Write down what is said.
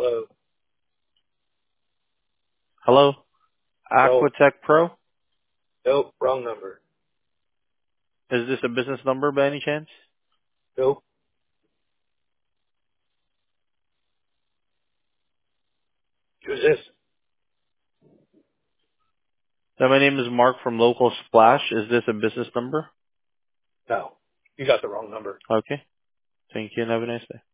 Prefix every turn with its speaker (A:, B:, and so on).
A: Hello.
B: Hello?
A: No.
B: Aquatech Pro?
A: Nope. Wrong number.
B: Is this a business number by any chance?
A: Nope. Who's this?
B: My name is Mark from Local Splash. Is this a business number?
A: No. You got the wrong number.
B: Okay. Thank you and have a nice day.